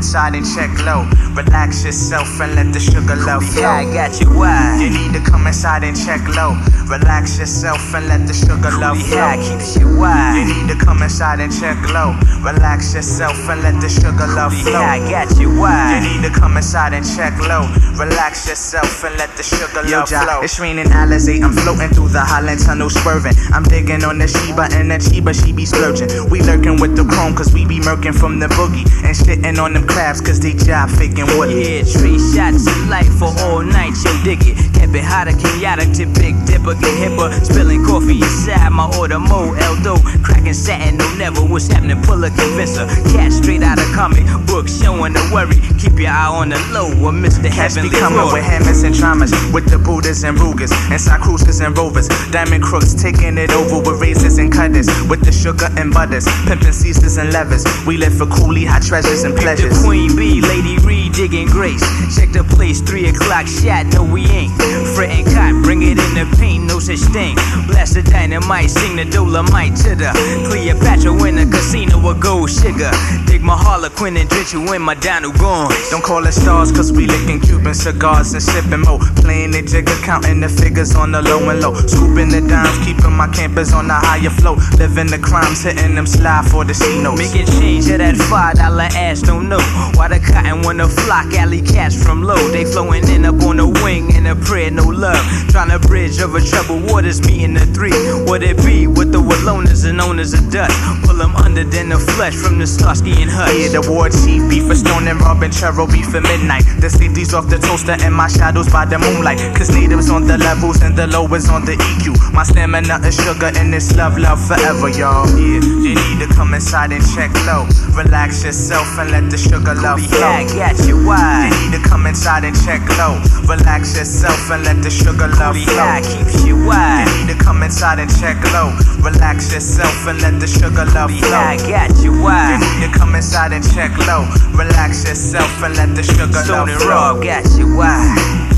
inside and check low. Relax yourself and let the sugar love flow. Yeah, I got you wide. You need to come inside and check low. Relax yourself and let the sugar love flow. Yeah, keeps you wide. You need to come inside and check low. Relax yourself and let the sugar love flow. Yeah, I got you wide. You need to come inside and check low. Relax yourself and let the sugar love flow. It's raining Alizé, I'm floating through the Holland Tunnel swerving. I'm digging on the Sheba and the Chiba, she be splurging. We lurking with the chrome cause we be murking from the boogie. And shitting on them crabs cause they job faking woolly. Yeah, 3 shots of life for all night, yo, dig it. Kept it hotter, chaotic to Big Dipper, get hipper. Spilling coffee inside my order, Mo Eldo. Cracking satin, no never, what's happening, pull a convincer. Cat straight out of comic book, showing the worry. Keep your eye on the low, or Mr. Cats be Heavenly coming Glory. with hammers and traumas, with the Buddhas and Rugers, inside cruisers and rovers, diamond crooks taking it over with razors and cutters, with the sugar and butters, pimping Caesars and levers. We live for coolie, hot treasures and The pleasures. Queen Bee, Lady Reed, digging grace. Check the place, 3 o'clock shot, no we ain't. Fretting cotton, bring it in the paint, no such thing. Blast the dynamite, sing the Dolomite to the Cleopatra in the casino with gold sugar. Dig my Harlequin and drench you in my Donald gone. Don't call us stars cause we licking Cuban cigars and sipping mo. Playing the jigger, counting the figures on the low and low. Scooping the dimes, keeping my campers on the higher flow. Living the crimes, hitting them slide for the C-notes. Making change of that $5 ass, don't know why the cotton wanna flock alley cats from low. They flowing in up on the wing and a prayer, no love. Trying to bridge over troubled waters, meeting the 3. What it be with the Wallonas and owners of dust? Pull them under, then the flesh from the Starsky and Hutch. Yeah, the war chief, beef for Stone and Robin, Churro beef for midnight. The safety's off the toaster and my shadows by the moonlight. Cause natives on the levels and the low is on the EQ. My stamina is sugar and it's love, love forever, y'all. Yeah, you need to come inside and check low. Relax yourself and let the sugar love flow. Yeah, I got you You wide. need to come inside and check low. Relax yourself and let the sugar love flow. Yeah, keeps you You wide. need to come inside and check low. Relax yourself and let the sugar love Yeah, flow. I got you You wide. need to come inside and check low. Relax yourself and let the sugar Stone love and flow. Rob got you wide.